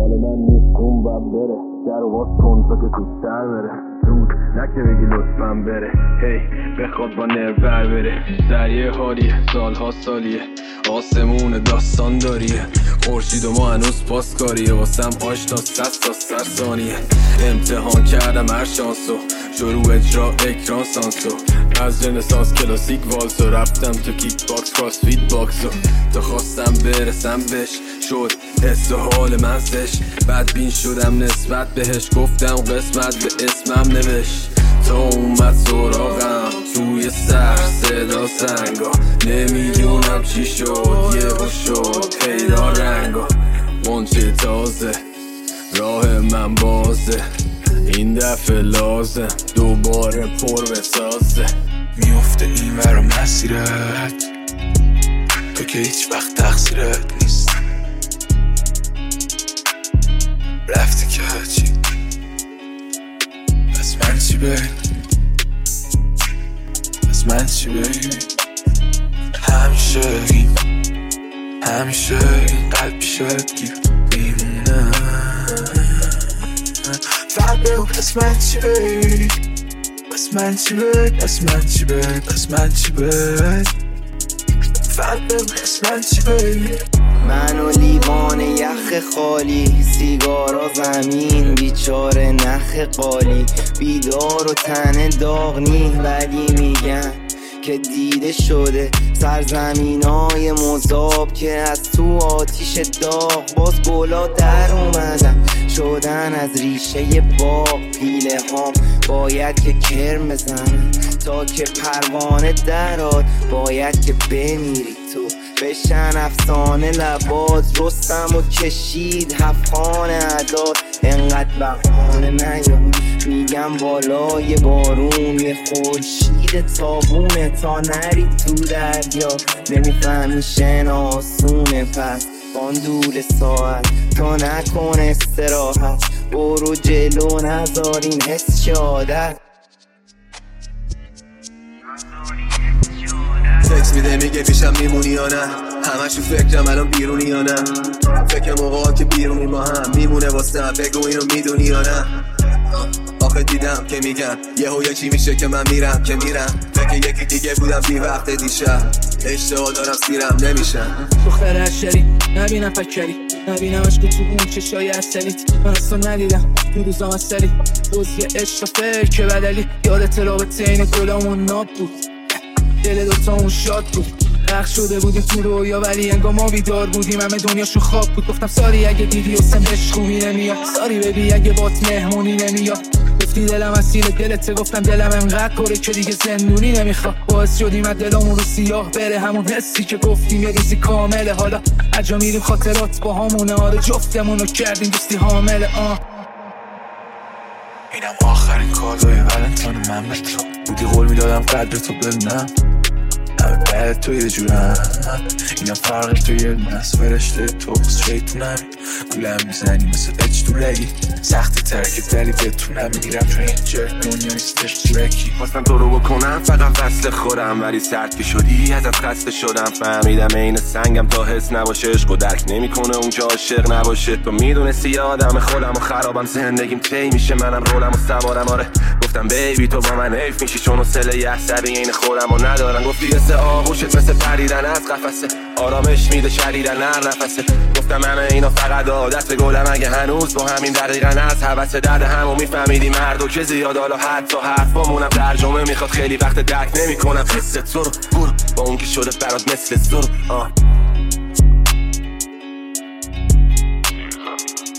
مال من نیست اون باید بره در و باز کن تا که زودتر بره زود نکه بگی لطفاً بره هی بخواد با نرور بره سریع حالیه سالها سالیه آسمون داستان داریه خورشید و ما هنوز پاسکاریه واسم آشنا 100 تا 100 ثانیه امتحان کردم هر شانسو شروع اجرا اکران سانسو از رنسانس کلاسیک والسو رفتم تو کیک باکس کراس فیت باکسو تا خواستم برسم بهش شد حس و حال من زش بدبین شدم نسبت بهش گفتم قسمت به اسمم نوشت تا اومد سراغم توی سر صدا سنگا نمیدونم چی شد یهو شد پیدا رنگا منچه تازه راه من بازه این دفعه لازم دوباره پر بسازه میفته این ور مسیرت تو که هیچ وقت تقصیرت نیست رفتی که هرچی پس من چی بگم پس من چی بگم همیشه این قلب پیشت گیر بیمونه فقط بگو پس من چی بگم پس من چی بگم پس من چی بگم پس من چی بگم فقط بگو پس من چی بگم من و لیوان یخ خالی سیگارا زمین بیچاره نخ قالی بیدار و تن داغ نی ولی میگن که دیده شده سرزمینای مذاب که از تو آتیش داغ باز گلا در اومدم شدن از ریشه باغ پیله هام باید که کرم بزنن تا که پروانه دراد باید که بمیری تو بشن افسانه لباز رستم و کشید هفخان عداد انقدر بخانه نیاد میگم بالای بارون یه خورشید تابونه تا نری تو دریا نمیفهمی شناسونه پس بان دور ساعت تا نکن استراحت برو جلو نذار این حس عادت تکس میده میگه پیشم میمونی یا نه همشو فکرم الان بیرونی یا نه فکر موقعا که بیرونی ما هم میمونه واسه بگو اینو میدونی یا نه آخه دیدم که میگم یه چی میشه که من میرم که میرم فکر یکی دیگه بودم بی وقت دیشب اشتها دارم سیرم نمیشم دختر عشری نبینم فکری نبینم عشق تو اون چشای اصلیت من اصلا ندیدم دو روزام از سری دوزی عشق فکر بدلی یادت رابطه این گلامون ناب بود دل دوتامون شاد بود غرق شده بودیم تو رویا ولی انگار ما بیدار بودیم همه دنیاشو خواب بود گفتم ساری اگه دیدی حسن عشق خوبی نمیاد ساری ببی اگه بات مهمونی نمیاد گفتی دلم اسیر دلت گفتم دلم انقدر پره که دیگه زندونی نمیخواد باعث شدیم از دلمون رو سیاه بره همون حسی که گفتیم یه روزی کامله حالا عجا میریم خاطرات با همونه آره جفتمونو کردیم دوستی حامله اینم آخرین کادوی ولنتاین من به تو بودی قول میدادم قدر تو بدونم همه بعد تو یه جورم اینم فرق تو یه نس فرشته تو شیطونم گولم میزنی مثل اچ تو رگی سختی تر که دلی بتونم میرم چون این جرد دنیا نیستش ترکی خواستم تو رو بکنم فقط وصل خورم ولی سرد که شدی ازت خسته شدم فهمیدم این سنگم تا حس نباشه عشق و درک نمیکنه اون که عاشق نباشه تو میدونستی یادم خودم و خرابم زندگیم طی میشه منم رولم و سوارم آره گفتم بیبی تو با من حیف میشی چون اصله یه عصبی این خودم و ندارم گفتی مثل آغوشت مثل پریدن از قفسه آرامش میده شدیدن هر نفسه گفتم همه اینا فقط عادت گلم اگه هنوز با همین دقیقاً از حوث درد همو میفهمیدی مردو که زیاد حالا حتی حرفامونم ترجمه میخواد خیلی وقت درک نمیکنم حس تو رو برو با اون که شده برات مثل زور